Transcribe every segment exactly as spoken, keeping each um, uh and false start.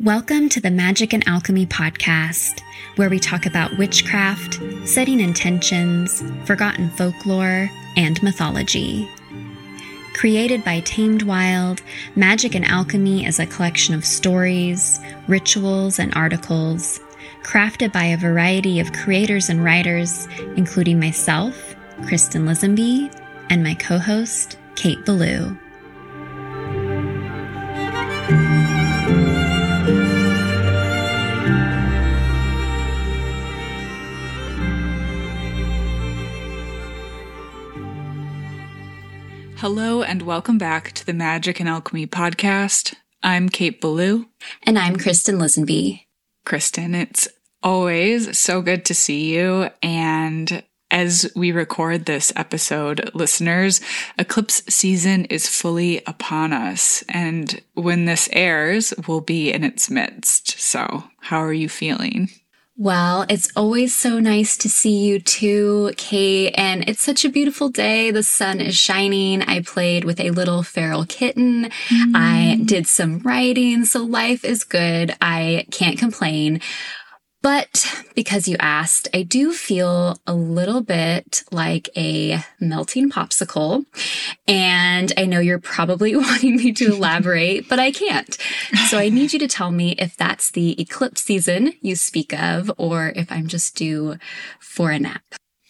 Welcome to the Magic and Alchemy podcast, where we talk about witchcraft, setting intentions, forgotten folklore, and mythology. Created by Tamed Wild, Magic and Alchemy is a collection of stories, rituals, and articles, crafted by a variety of creators and writers, including myself, Kristen Lisenby, and my co-host, Kate Ballou. Hello and welcome back to the Magic and Alchemy podcast. I'm Kate Ballou. And I'm Kristen Lisenby. Kristen, it's always so good to see you. And as we record this episode, listeners, eclipse season is fully upon us. And when this airs, we'll be in its midst. So how are you feeling? Well, it's always so nice to see you too, Kate, and it's such a beautiful day. The sun is shining. I played with a little feral kitten. Mm. I did some writing, so life is good. I can't complain. But because you asked, I do feel a little bit like a melting popsicle. And I know you're probably wanting me to elaborate, but I can't. So I need you to tell me if that's the eclipse season you speak of, or if I'm just due for a nap.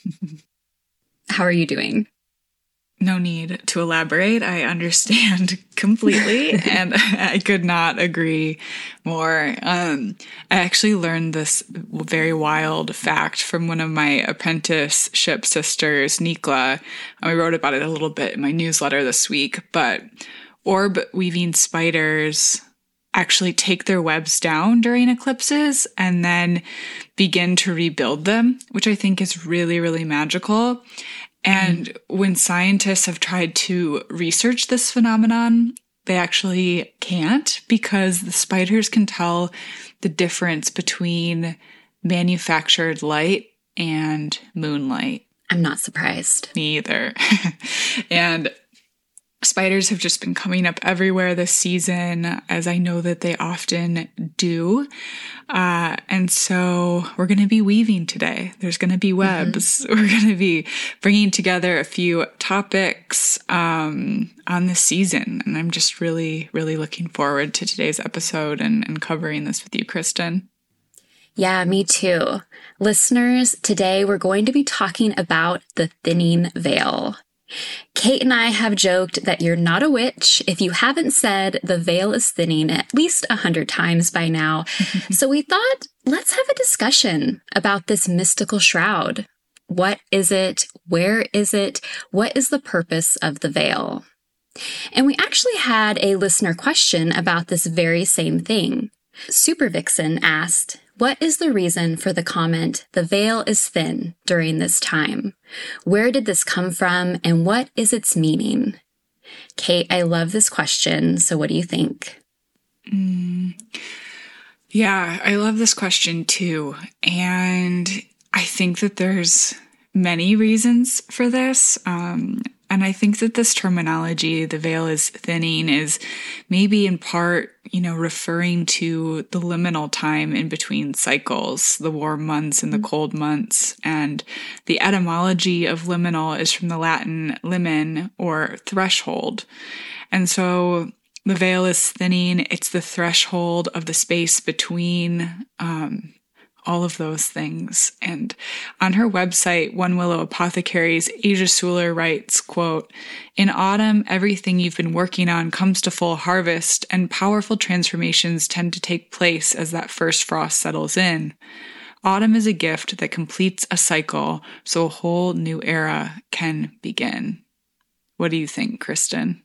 How are you doing? No need to elaborate. I understand completely, and I could not agree more. Um, I actually learned this very wild fact from one of my apprenticeship sisters, Nikla. I wrote about it a little bit in my newsletter this week, but orb weaving spiders actually take their webs down during eclipses and then begin to rebuild them, which I think is really, really magical. And mm. when scientists have tried to research this phenomenon, they actually can't, because the spiders can tell the difference between manufactured light and moonlight. I'm not surprised. Me either. And spiders have just been coming up everywhere this season, as I know that they often do. Uh, and so we're going to be weaving today. There's going to be webs. Mm-hmm. We're going to be bringing together a few topics um, on this season. And I'm just really, really looking forward to today's episode and, and covering this with you, Kristen. Yeah, me too. Listeners, today we're going to be talking about the thinning veil. Kate and I have joked that you're not a witch if you haven't said the veil is thinning at least a hundred times by now. So we thought, let's have a discussion about this mystical shroud. What is it? Where is it? What is the purpose of the veil? And we actually had a listener question about this very same thing. Super Vixen asked, what is the reason for the comment, the veil is thin, during this time? Where did this come from, and what is its meaning? Kate, I love this question, so what do you think? Mm, yeah, I love this question too. And I think that there's many reasons for this. Um, and I think that this terminology, the veil is thinning, is maybe in part, you know, referring to the liminal time in between cycles, the warm months and the cold months. And the etymology of liminal is from the Latin limen, or threshold. And so the veil is thinning. It's the threshold of the space between um all of those things. And on her website, One Willow Apothecaries, Asia Suler writes, quote, "In autumn, everything you've been working on comes to full harvest, and powerful transformations tend to take place as that first frost settles in. Autumn is a gift that completes a cycle, so a whole new era can begin." What do you think, Kristen?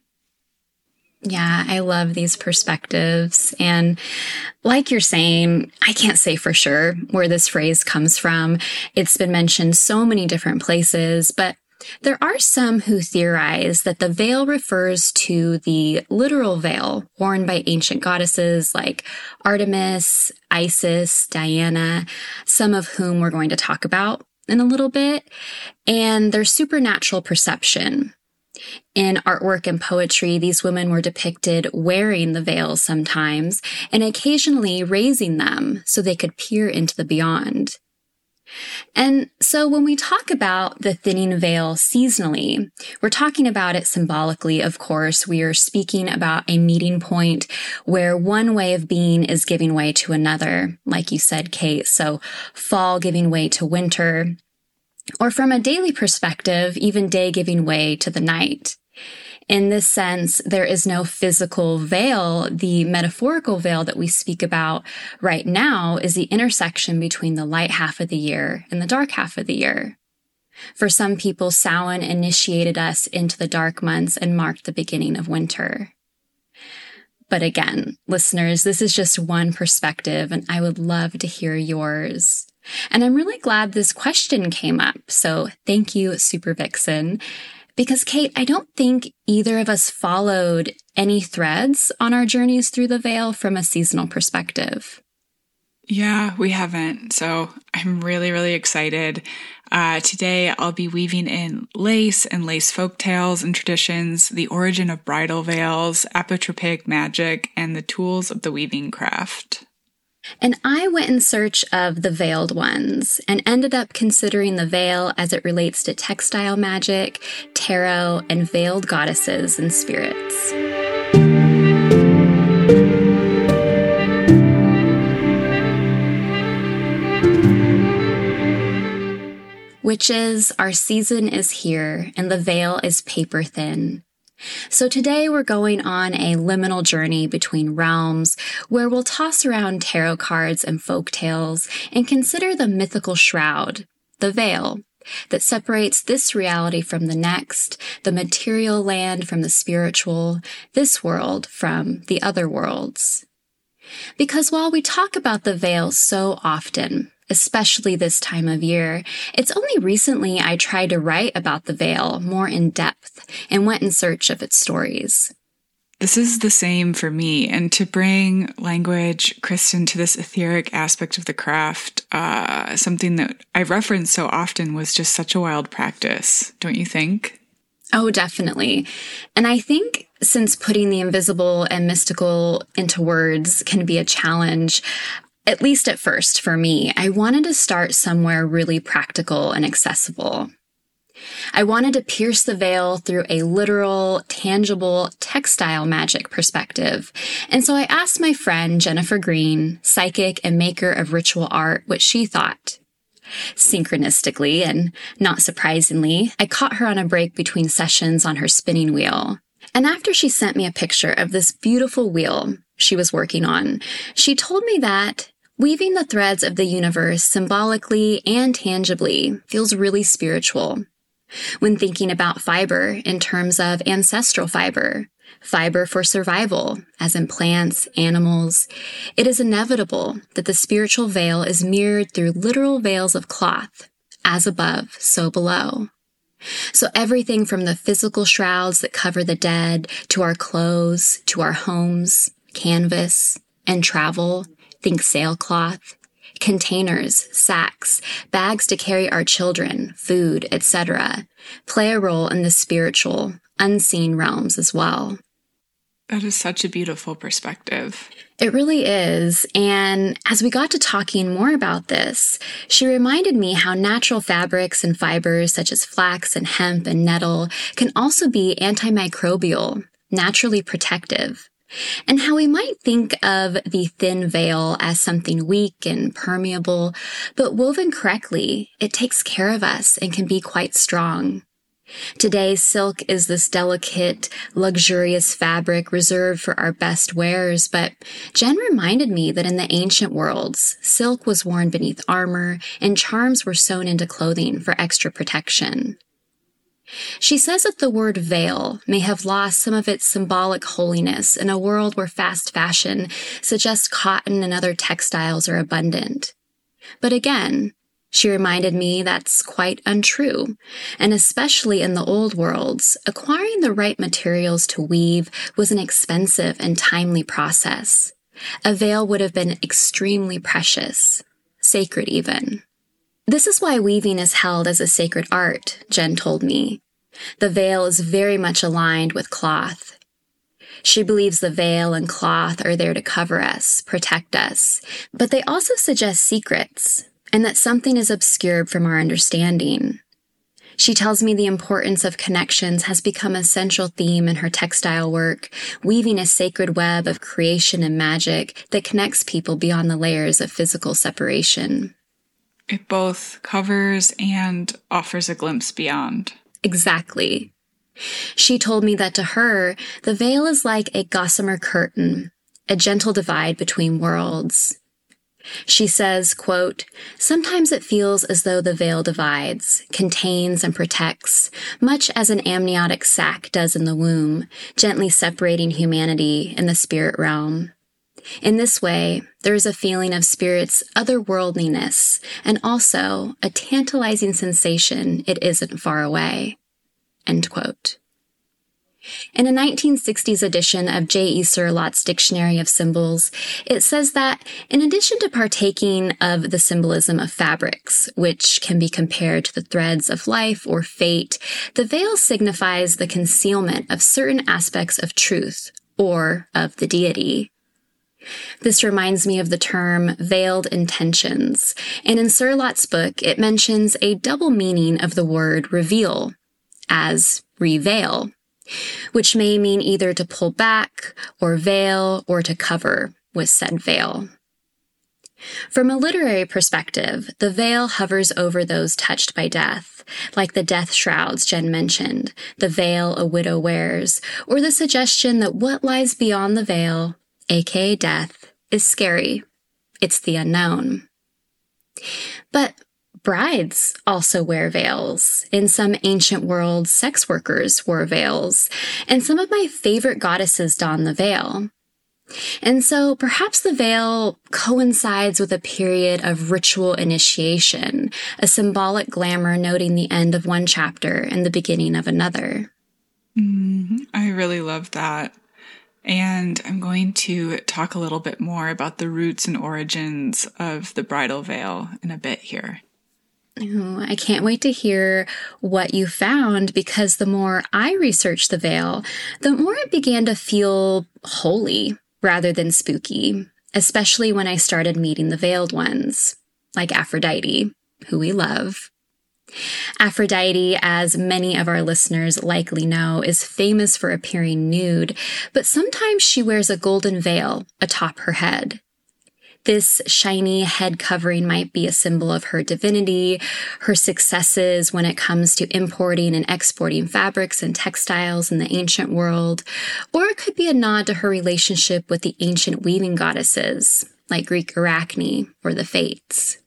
Yeah, I love these perspectives. And like you're saying, I can't say for sure where this phrase comes from. It's been mentioned so many different places, but there are some who theorize that the veil refers to the literal veil worn by ancient goddesses like Artemis, Isis, Diana, some of whom we're going to talk about in a little bit, and their supernatural perception. In artwork and poetry, these women were depicted wearing the veils sometimes and occasionally raising them so they could peer into the beyond. And so when we talk about the thinning veil seasonally, we're talking about it symbolically, of course. We are speaking about a meeting point where one way of being is giving way to another, like you said, Kate. So fall giving way to winter, or from a daily perspective, even day giving way to the night. In this sense, there is no physical veil. The metaphorical veil that we speak about right now is the intersection between the light half of the year and the dark half of the year. For some people, Samhain initiated us into the dark months and marked the beginning of winter. But again, listeners, this is just one perspective, and I would love to hear yours. And I'm really glad this question came up. So thank you, Super Vixen. Because, Kate, I don't think either of us followed any threads on our journeys through the veil from a seasonal perspective. Yeah, we haven't. So I'm really, really excited. Uh, today, I'll be weaving in lace and lace folktales and traditions, the origin of bridal veils, apotropic magic, and the tools of the weaving craft. And I went in search of the veiled ones and ended up considering the veil as it relates to textile magic, tarot, and veiled goddesses and spirits. Witches, our season is here, and the veil is paper thin. So today we're going on a liminal journey between realms where we'll toss around tarot cards and folk tales and consider the mythical shroud, the veil, that separates this reality from the next, the material land from the spiritual, this world from the other worlds. Because while we talk about the veil so often, especially this time of year, it's only recently I tried to write about the veil more in depth and went in search of its stories. This is the same for me. And to bring language, Kristen, to this etheric aspect of the craft, uh, something that I referenced so often was just such a wild practice, don't you think? Oh, definitely. And I think since putting the invisible and mystical into words can be a challenge, at least at first for me, I wanted to start somewhere really practical and accessible. I wanted to pierce the veil through a literal, tangible, textile magic perspective. And so I asked my friend Jennifer Green, psychic and maker of ritual art, what she thought. Synchronistically, and not surprisingly, I caught her on a break between sessions on her spinning wheel. And after she sent me a picture of this beautiful wheel she was working on, she told me that weaving the threads of the universe symbolically and tangibly feels really spiritual. When thinking about fiber in terms of ancestral fiber, fiber for survival, as in plants, animals, it is inevitable that the spiritual veil is mirrored through literal veils of cloth, as above, so below. So everything from the physical shrouds that cover the dead, to our clothes, to our homes, canvas, and travel, think sailcloth, containers, sacks, bags to carry our children, food, et cetera, play a role in the spiritual, unseen realms as well. That is such a beautiful perspective. It really is. And as we got to talking more about this, she reminded me how natural fabrics and fibers such as flax and hemp and nettle can also be antimicrobial, naturally protective. And how we might think of the thin veil as something weak and permeable, but woven correctly, it takes care of us and can be quite strong. Today, silk is this delicate, luxurious fabric reserved for our best wearers, but Jen reminded me that in the ancient worlds, silk was worn beneath armor and charms were sewn into clothing for extra protection. She says that the word veil may have lost some of its symbolic holiness in a world where fast fashion suggests cotton and other textiles are abundant. But again, she reminded me that's quite untrue, and especially in the old worlds, acquiring the right materials to weave was an expensive and timely process. A veil would have been extremely precious, sacred even. This is why weaving is held as a sacred art, Jen told me. The veil is very much aligned with cloth. She believes the veil and cloth are there to cover us, protect us, but they also suggest secrets and that something is obscured from our understanding. She tells me the importance of connections has become a central theme in her textile work, weaving a sacred web of creation and magic that connects people beyond the layers of physical separation. It both covers and offers a glimpse beyond. Exactly. She told me that to her, the veil is like a gossamer curtain, a gentle divide between worlds. She says, quote, "Sometimes it feels as though the veil divides, contains, and protects, much as an amniotic sac does in the womb, gently separating humanity and the spirit realm. In this way, there is a feeling of spirit's otherworldliness and also a tantalizing sensation it isn't far away." End quote. In a nineteen sixties edition of J E Surlott's Dictionary of Symbols, it says that in addition to partaking of the symbolism of fabrics, which can be compared to the threads of life or fate, the veil signifies the concealment of certain aspects of truth or of the deity. This reminds me of the term veiled intentions, and in Surlott's book, it mentions a double meaning of the word reveal as reveal, which may mean either to pull back or veil or to cover with said veil. From a literary perspective, the veil hovers over those touched by death, like the death shrouds Jen mentioned, the veil a widow wears, or the suggestion that what lies beyond the veil, aka death, is scary. It's the unknown. But brides also wear veils. In some ancient worlds, sex workers wore veils, and some of my favorite goddesses don the veil. And so perhaps the veil coincides with a period of ritual initiation, a symbolic glamour noting the end of one chapter and the beginning of another. Mm-hmm. I really love that. And I'm going to talk a little bit more about the roots and origins of the bridal veil in a bit here. Ooh, I can't wait to hear what you found, because the more I researched the veil, the more it began to feel holy rather than spooky, especially when I started meeting the veiled ones, like Aphrodite, who we love. Aphrodite, as many of our listeners likely know, is famous for appearing nude, but sometimes she wears a golden veil atop her head. This shiny head covering might be a symbol of her divinity, her successes when it comes to importing and exporting fabrics and textiles in the ancient world, or it could be a nod to her relationship with the ancient weaving goddesses, like Greek Arachne or the Fates.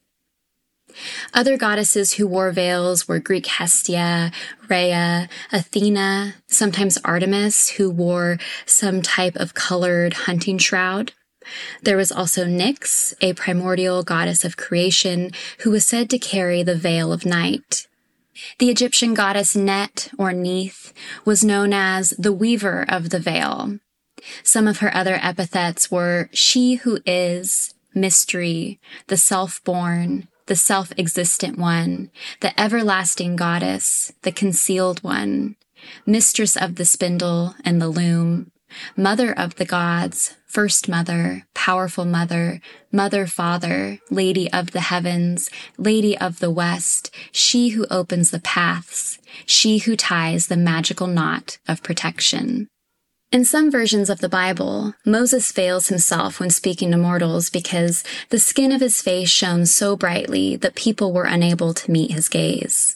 Other goddesses who wore veils were Greek Hestia, Rhea, Athena, sometimes Artemis, who wore some type of colored hunting shroud. There was also Nyx, a primordial goddess of creation, who was said to carry the veil of night. The Egyptian goddess Net, or Neith, was known as the weaver of the veil. Some of her other epithets were she who is, mystery, the self-born, the self-existent one, the everlasting goddess, the concealed one, mistress of the spindle and the loom, mother of the gods, first mother, powerful mother, mother father, lady of the heavens, lady of the west, she who opens the paths, she who ties the magical knot of protection. In some versions of the Bible, Moses veils himself when speaking to mortals because the skin of his face shone so brightly that people were unable to meet his gaze.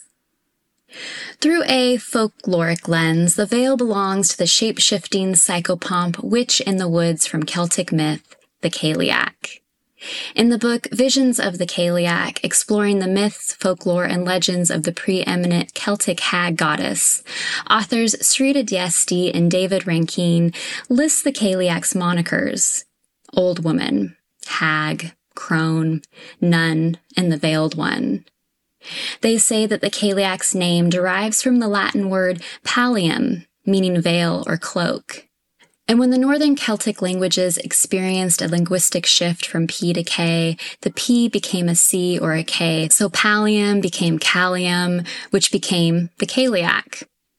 Through a folkloric lens, the veil belongs to the shape-shifting psychopomp witch in the woods from Celtic myth, the Cailleach. In the book Visions of the Cailleach, exploring the myths, folklore, and legends of the preeminent Celtic hag goddess, authors Srita Diesti and David Rankine list the Cailleach's monikers: Old Woman, Hag, Crone, Nun, and the Veiled One. They say that the Cailleach's name derives from the Latin word pallium, meaning veil or cloak. And when the Northern Celtic languages experienced a linguistic shift from P to K, the P became a C or a K, so pallium became callium, which became the Cailleach.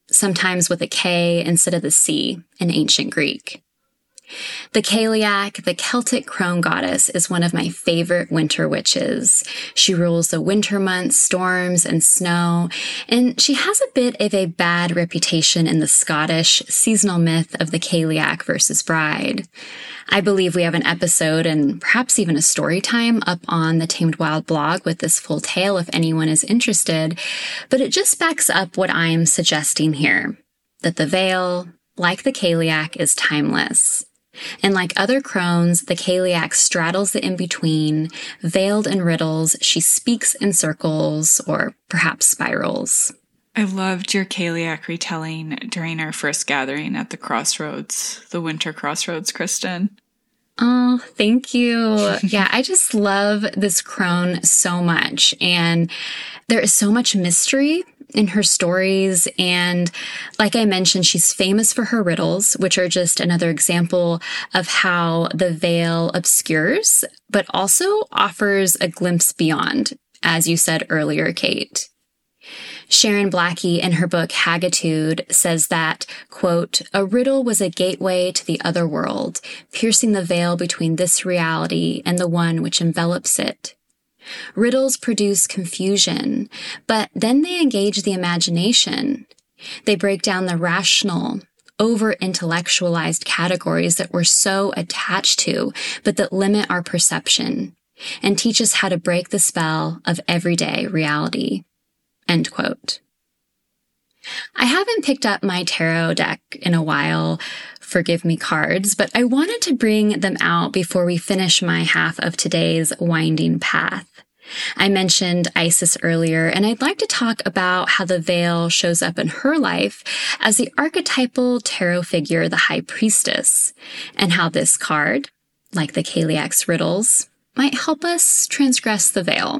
sometimes with a K instead of the C in ancient Greek. The Cailleach, the Celtic crone goddess, is one of my favorite winter witches. She rules the winter months, storms, and snow, and she has a bit of a bad reputation in the Scottish seasonal myth of the Cailleach versus bride. I believe we have an episode and perhaps even a story time up on the Tamed Wild blog with this full tale if anyone is interested, but it just backs up what I am suggesting here, that the veil, like the Cailleach, is timeless. And like other crones, the Cailleach straddles the in-between. Veiled in riddles, she speaks in circles or perhaps spirals. I loved your Cailleach retelling during our first gathering at the crossroads, the winter crossroads, Kristen. Oh, thank you. Yeah, I just love this crone so much. And there is so much mystery in her stories. And like I mentioned, she's famous for her riddles, which are just another example of how the veil obscures, but also offers a glimpse beyond, as you said earlier, Kate. Sharon Blackie, in her book Haggitude, says that, quote, "A riddle was a gateway to the other world, piercing the veil between this reality and the one which envelops it. Riddles produce confusion, but then they engage the imagination. They break down the rational, over-intellectualized categories that we're so attached to, but that limit our perception, and teach us how to break the spell of everyday reality." End quote. I haven't picked up my tarot deck in a while, forgive me cards, but I wanted to bring them out before we finish my half of today's winding path. I mentioned Isis earlier, and I'd like to talk about how the veil shows up in her life as the archetypal tarot figure, the High Priestess, and how this card, like the Cailleach's riddles, might help us transgress the veil.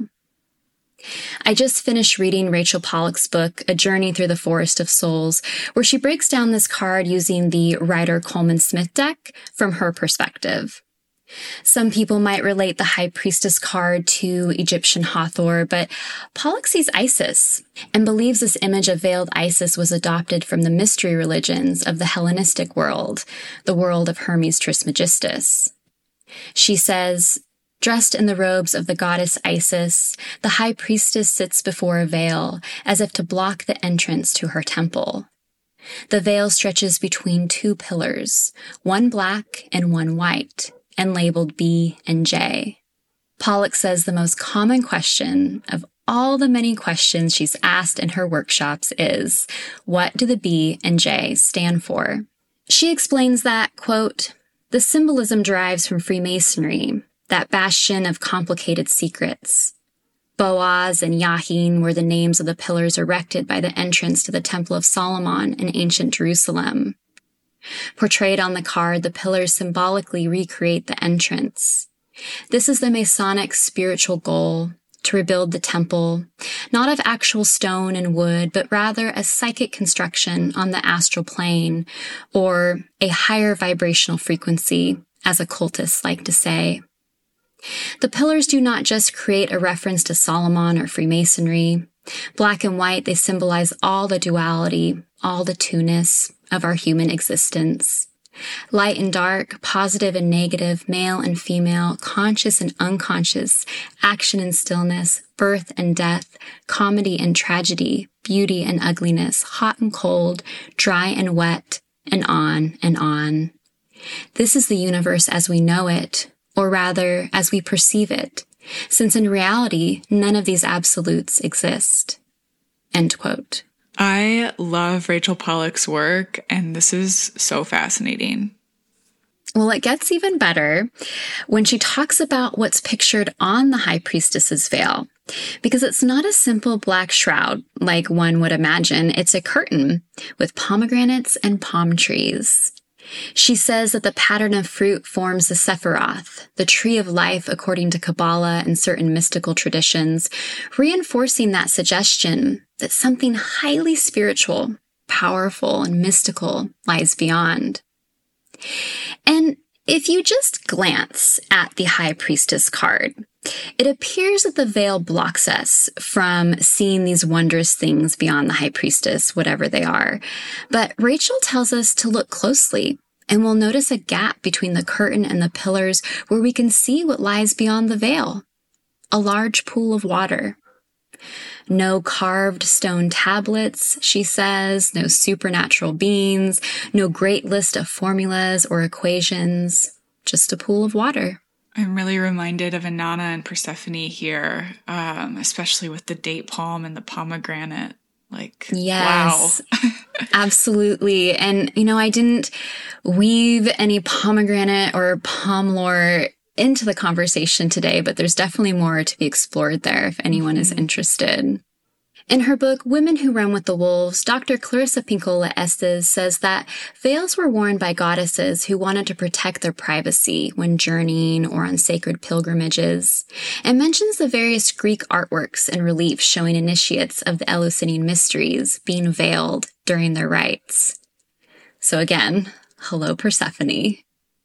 I just finished reading Rachel Pollack's book, A Journey Through the Forest of Souls, where she breaks down this card using the Rider Coleman Smith deck from her perspective. Some people might relate the High Priestess card to Egyptian Hathor, but Pollack sees Isis and believes this image of veiled Isis was adopted from the mystery religions of the Hellenistic world, the world of Hermes Trismegistus. She says, "Dressed in the robes of the goddess Isis, the high priestess sits before a veil, as if to block the entrance to her temple. The veil stretches between two pillars, one black and one white, and labeled B and J." Pollack says the most common question of all the many questions she's asked in her workshops is, what do the B and J stand for? She explains that, quote, "The symbolism derives from Freemasonry, that bastion of complicated secrets. Boaz and Yahin were the names of the pillars erected by the entrance to the Temple of Solomon in ancient Jerusalem. Portrayed on the card, the pillars symbolically recreate the entrance. This is the Masonic spiritual goal, to rebuild the temple, not of actual stone and wood, but rather a psychic construction on the astral plane, or a higher vibrational frequency, as occultists like to say. The pillars do not just create a reference to Solomon or Freemasonry. Black and white, they symbolize all the duality, all the two-ness of our human existence. Light and dark, positive and negative, male and female, conscious and unconscious, action and stillness, birth and death, comedy and tragedy, beauty and ugliness, hot and cold, dry and wet, and on and on. This is the universe as we know it, or rather, as we perceive it, since in reality, none of these absolutes exist." End quote. I love Rachel Pollack's work, and this is so fascinating. Well, it gets even better when she talks about what's pictured on the High Priestess's veil, because it's not a simple black shroud like one would imagine. It's a curtain with pomegranates and palm trees. She says that the pattern of fruit forms the Sephiroth, the tree of life according to Kabbalah and certain mystical traditions, reinforcing that suggestion that something highly spiritual, powerful, and mystical lies beyond. And if you just glance at the High Priestess card, It appears that the veil blocks us from seeing these wondrous things beyond the high priestess, whatever they are. But Rachel tells us to look closely, and we'll notice a gap between the curtain and the pillars where we can see what lies beyond the veil. A large pool of water. No carved stone tablets, she says, no supernatural beings, no great list of formulas or equations, just a pool of water. I'm really reminded of Inanna and Persephone here, um, especially with the date palm and the pomegranate. Like, yes, wow. Absolutely. And, you know, I didn't weave any pomegranate or palm lore into the conversation today, but there's definitely more to be explored there if anyone mm-hmm. is interested. In her book, Women Who Run with the Wolves, Doctor Clarissa Pinkola Estes says that veils were worn by goddesses who wanted to protect their privacy when journeying or on sacred pilgrimages, and mentions the various Greek artworks and reliefs showing initiates of the Eleusinian mysteries being veiled during their rites. So again, hello Persephone.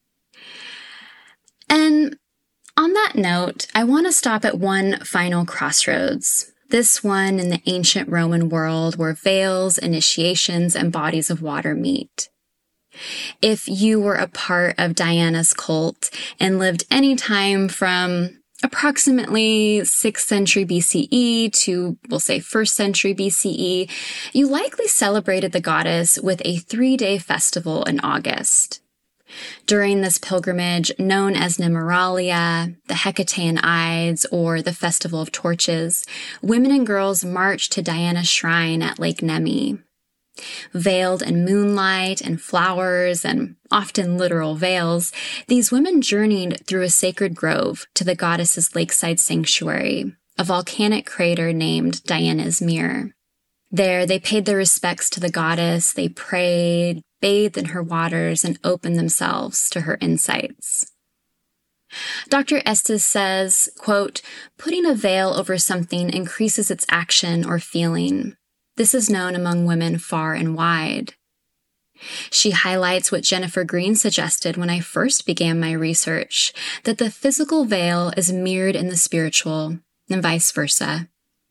And on that note, I want to stop at one final crossroads. This one in the ancient Roman world where veils, initiations, and bodies of water meet. If you were a part of Diana's cult and lived any time from approximately sixth century B C E to, we'll say, first century B C E, you likely celebrated the goddess with a three-day festival in August. During this pilgrimage, known as Nemoralia, the Hecatean Ides, or the Festival of Torches, women and girls marched to Diana's shrine at Lake Nemi. Veiled in moonlight and flowers and often literal veils, these women journeyed through a sacred grove to the goddess's lakeside sanctuary, a volcanic crater named Diana's Mere. There, they paid their respects to the goddess, they prayed, bathed in her waters, and opened themselves to her insights. Doctor Estes says, quote, putting a veil over something increases its action or feeling. This is known among women far and wide. She highlights what Jennifer Green suggested when I first began my research, that the physical veil is mirrored in the spiritual, and vice versa.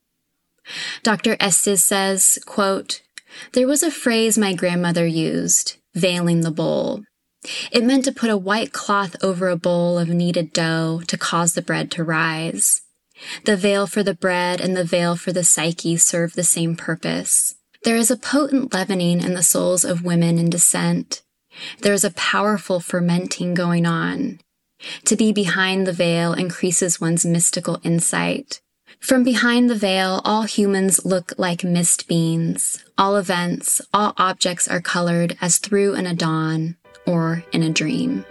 Doctor Estes says, quote, there was a phrase my grandmother used, veiling the bowl. It meant to put a white cloth over a bowl of kneaded dough to cause the bread to rise. The veil for the bread and the veil for the psyche serve the same purpose. There is a potent leavening in the souls of women in descent. There is a powerful fermenting going on. To be behind the veil increases one's mystical insight. From behind the veil, all humans look like mist beans. All events, all objects are colored as through in a dawn or in a dream.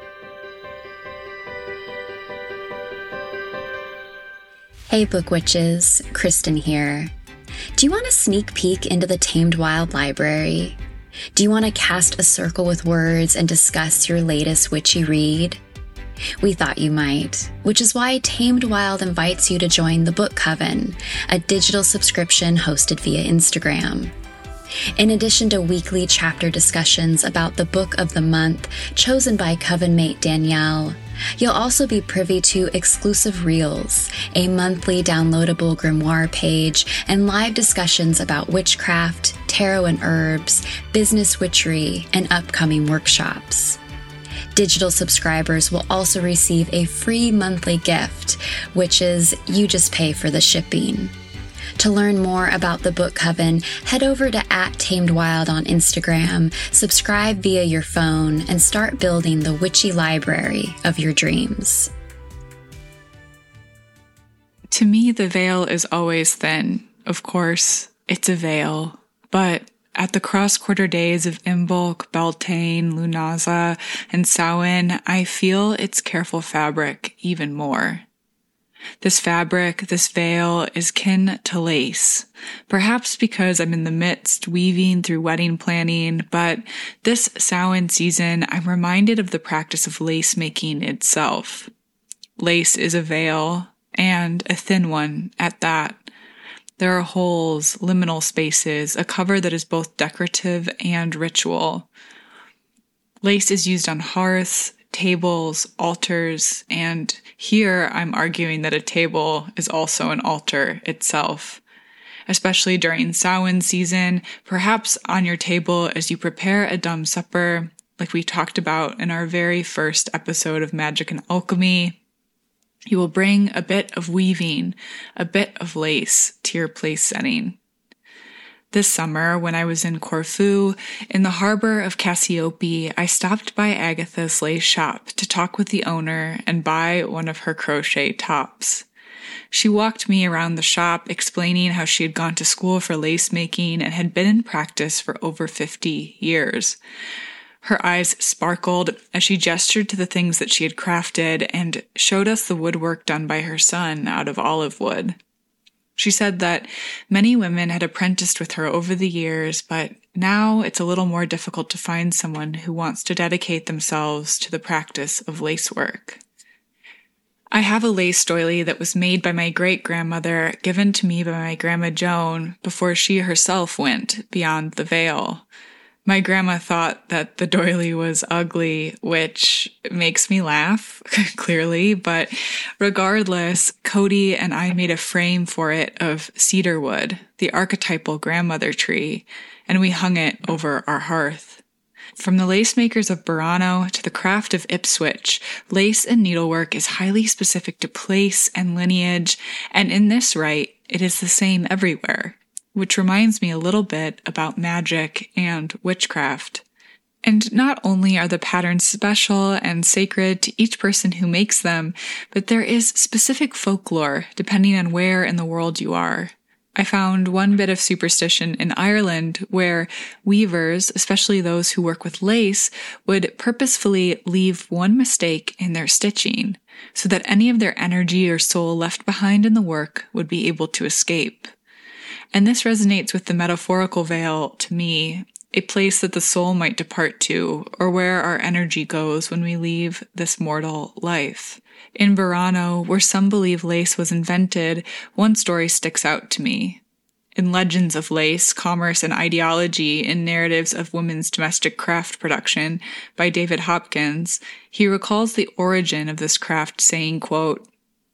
Hey Book Witches, Kristen here. Do you want a sneak peek into the Tamed Wild library? Do you want to cast a circle with words and discuss your latest witchy read? We thought you might, which is why Tamed Wild invites you to join the Book Coven, a digital subscription hosted via Instagram. In addition to weekly chapter discussions about the book of the month chosen by Coven mate Danielle, you'll also be privy to exclusive reels, a monthly downloadable grimoire page, and live discussions about witchcraft, tarot and herbs, business witchery, and upcoming workshops. Digital subscribers will also receive a free monthly gift, which is you just pay for the shipping. To learn more about the Book Coven, head over to at Tamed Wild on Instagram, subscribe via your phone, and start building the witchy library of your dreams. To me, the veil is always thin. Of course, it's a veil, but at the cross-quarter days of Imbolc, Beltane, Lughnasadh, and Samhain, I feel its careful fabric even more. This fabric, this veil, is kin to lace, perhaps because I'm in the midst weaving through wedding planning, but this Samhain season, I'm reminded of the practice of lace making itself. Lace is a veil, and a thin one at that. There are holes, liminal spaces, a cover that is both decorative and ritual. Lace is used on hearths, tables, altars, and here I'm arguing that a table is also an altar itself. Especially during Samhain season, perhaps on your table as you prepare a dumb supper, like we talked about in our very first episode of Magic and Alchemy, you will bring a bit of weaving, a bit of lace to your place setting. This summer, when I was in Corfu, in the harbor of Cassiope, I stopped by Agatha's lace shop to talk with the owner and buy one of her crochet tops. She walked me around the shop, explaining how she had gone to school for lace making and had been in practice for over fifty years. Her eyes sparkled as she gestured to the things that she had crafted and showed us the woodwork done by her son out of olive wood. She said that many women had apprenticed with her over the years, but now it's a little more difficult to find someone who wants to dedicate themselves to the practice of lacework. I have a lace doily that was made by my great-grandmother, given to me by my Grandma Joan before she herself went beyond the veil. My grandma thought that the doily was ugly, which makes me laugh, clearly, but regardless, Cody and I made a frame for it of cedar wood, the archetypal grandmother tree, and we hung it over our hearth. From the lace makers of Burano to the craft of Ipswich, lace and needlework is highly specific to place and lineage, and in this rite, it is the same everywhere, which reminds me a little bit about magic and witchcraft. And not only are the patterns special and sacred to each person who makes them, but there is specific folklore depending on where in the world you are. I found one bit of superstition in Ireland where weavers, especially those who work with lace, would purposefully leave one mistake in their stitching so that any of their energy or soul left behind in the work would be able to escape. And this resonates with the metaphorical veil to me, a place that the soul might depart to, or where our energy goes when we leave this mortal life. In Burano, where some believe lace was invented, one story sticks out to me. In Legends of Lace, Commerce and Ideology in Narratives of Women's Domestic Craft Production by David Hopkins, he recalls the origin of this craft saying, quote,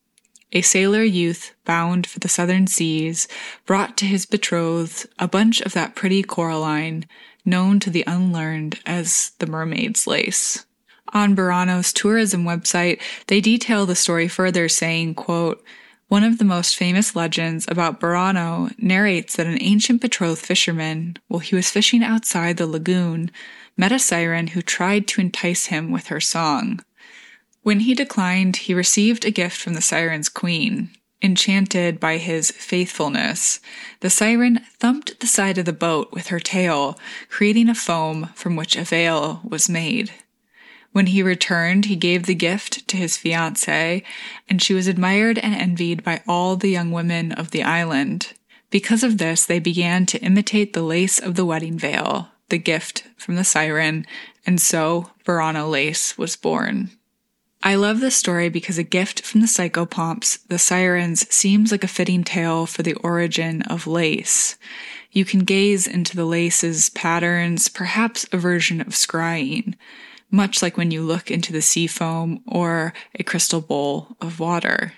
"A sailor youth bound for the southern seas brought to his betrothed a bunch of that pretty coralline, known to the unlearned as the mermaid's lace." On Burano's tourism website, they detail the story further, saying, quote, "One of the most famous legends about Burano narrates that an ancient betrothed fisherman, while he was fishing outside the lagoon, met a siren who tried to entice him with her song. When he declined, he received a gift from the siren's queen. Enchanted by his faithfulness, the siren thumped the side of the boat with her tail, creating a foam from which a veil was made. When he returned, he gave the gift to his fiancée, and she was admired and envied by all the young women of the island. Because of this, they began to imitate the lace of the wedding veil, the gift from the siren, and so Burano lace was born." I love this story because a gift from the psychopomps, the sirens, seems like a fitting tale for the origin of lace. You can gaze into the lace's patterns, perhaps a version of scrying, much like when you look into the sea foam or a crystal bowl of water.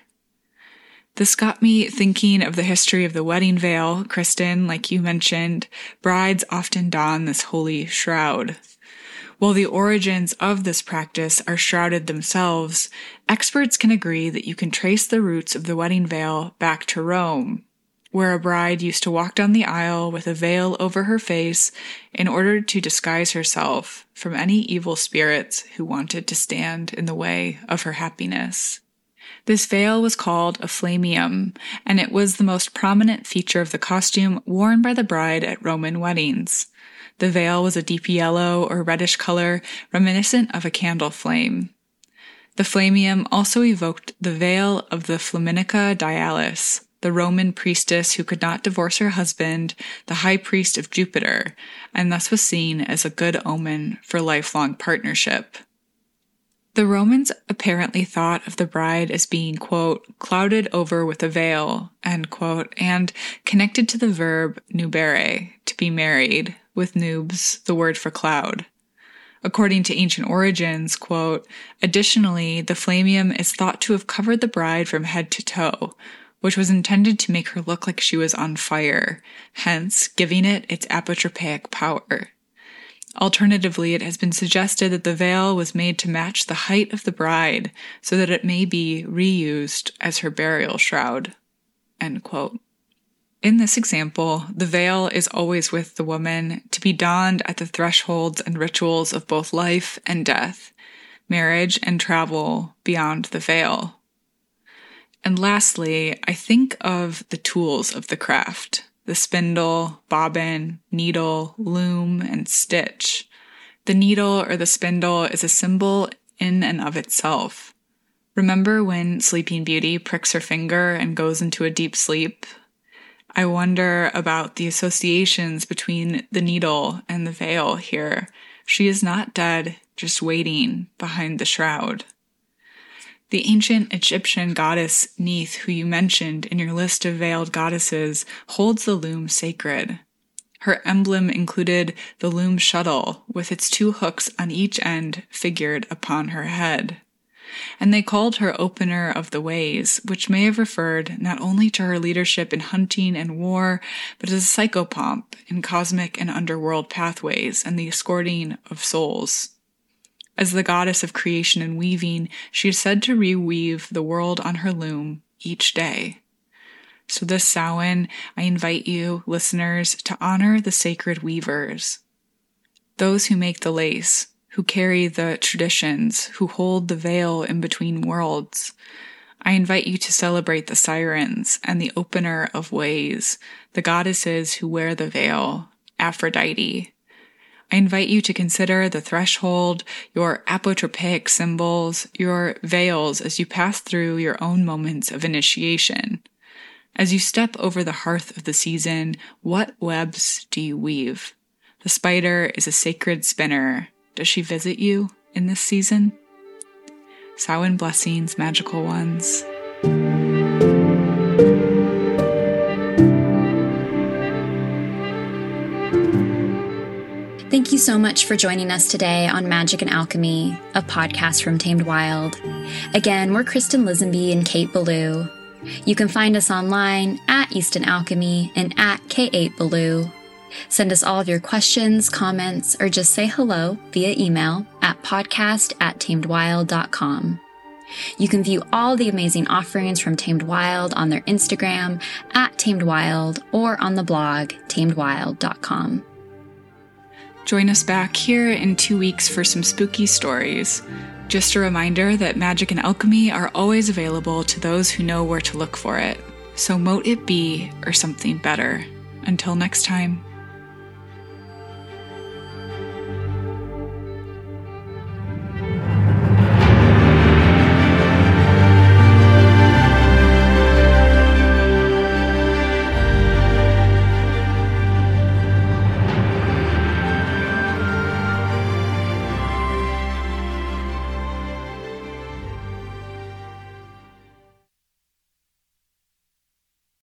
This got me thinking of the history of the wedding veil. Kristen, like you mentioned, brides often don this holy shroud. While the origins of this practice are shrouded themselves, experts can agree that you can trace the roots of the wedding veil back to Rome, where a bride used to walk down the aisle with a veil over her face in order to disguise herself from any evil spirits who wanted to stand in the way of her happiness. This veil was called a flammeum, and it was the most prominent feature of the costume worn by the bride at Roman weddings. The veil was a deep yellow or reddish color, reminiscent of a candle flame. The flammeum also evoked the veil of the Flaminica Dialis, the Roman priestess who could not divorce her husband, the high priest of Jupiter, and thus was seen as a good omen for lifelong partnership. The Romans apparently thought of the bride as being, quote, clouded over with a veil, end quote, and connected to the verb nubere, to be married, with nubes, the word for cloud. According to ancient origins, quote, additionally, the flammeum is thought to have covered the bride from head to toe, which was intended to make her look like she was on fire, hence giving it its apotropaic power. Alternatively, it has been suggested that the veil was made to match the height of the bride so that it may be reused as her burial shroud. End quote. In this example, the veil is always with the woman to be donned at the thresholds and rituals of both life and death, marriage and travel beyond the veil. And lastly, I think of the tools of the craft, the spindle, bobbin, needle, loom, and stitch. The needle or the spindle is a symbol in and of itself. Remember when Sleeping Beauty pricks her finger and goes into a deep sleep? I wonder about the associations between the needle and the veil here. She is not dead, just waiting behind the shroud. The ancient Egyptian goddess Neith, who you mentioned in your list of veiled goddesses, holds the loom sacred. Her emblem included the loom shuttle, with its two hooks on each end figured upon her head. And they called her Opener of the Ways, which may have referred not only to her leadership in hunting and war, but as a psychopomp in cosmic and underworld pathways and the escorting of souls. As the goddess of creation and weaving, she is said to reweave the world on her loom each day. So this Samhain, I invite you, listeners, to honor the sacred weavers, those who make the lace, who carry the traditions, who hold the veil in between worlds. I invite you to celebrate the sirens and the opener of ways, the goddesses who wear the veil, Aphrodite. I invite you to consider the threshold, your apotropaic symbols, your veils as you pass through your own moments of initiation. As you step over the hearth of the season, what webs do you weave? The spider is a sacred spinner. Does she visit you in this season? Samhain blessings, magical ones. Thank you so much for joining us today on Magic and Alchemy, a podcast from Tamed Wild. Again, we're Kristen Lisenby and Kate Ballou. You can find us online at Easton Alchemy and at K eight Ballou. Send us all of your questions, comments, or just say hello via email at podcast at tamedwild dot com. You can view all the amazing offerings from Tamed Wild on their Instagram at Tamed Wild or on the blog tamed wild dot com. Join us back here in two weeks for some spooky stories. Just a reminder that magic and alchemy are always available to those who know where to look for it. So mote it be or something better. Until next time.